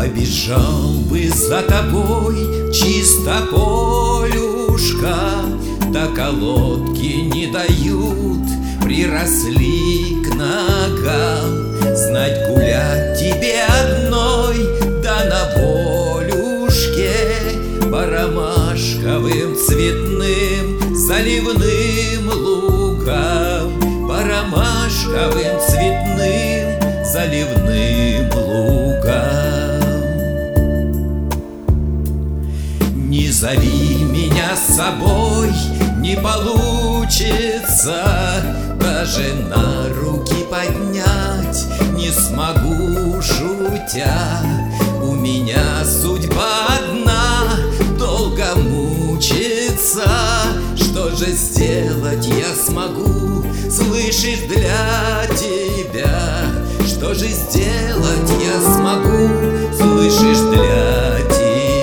Побежал бы за тобой чисто полюшка, да колодки не дают, приросли к ногам. Знать гулять тебе одной, да на волюшке, по ромашковым цветным заливным лугам, по ромашковым цветным заливным лугам. Не зови меня с собой, не получится, даже на руки поднять не смогу, шутя. У меня судьба одна, долго мучиться. Что же сделать я смогу, слышишь, для тебя? Что же сделать я смогу, слышишь, для тебя?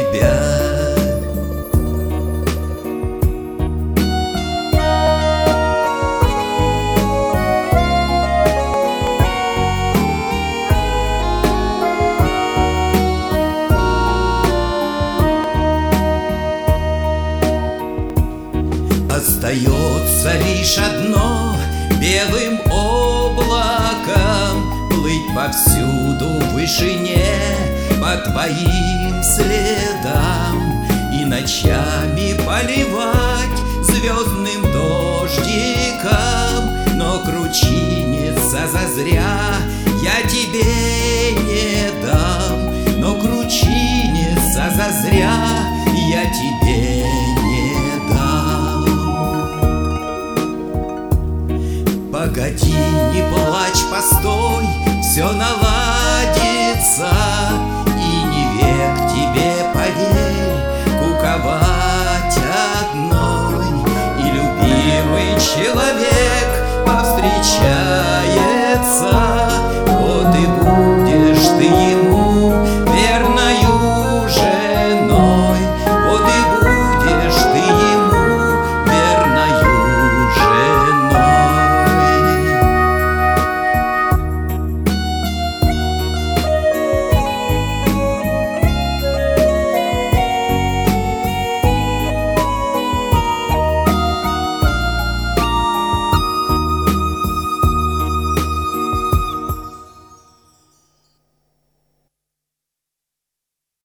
Остается лишь одно — белым облаком плыть повсюду в вышине по твоим следам и ночами поливать звездным дождиком. Но кручиниться зазря я тебе не дам, но кручиниться зазря я тебе не дам. Погоди,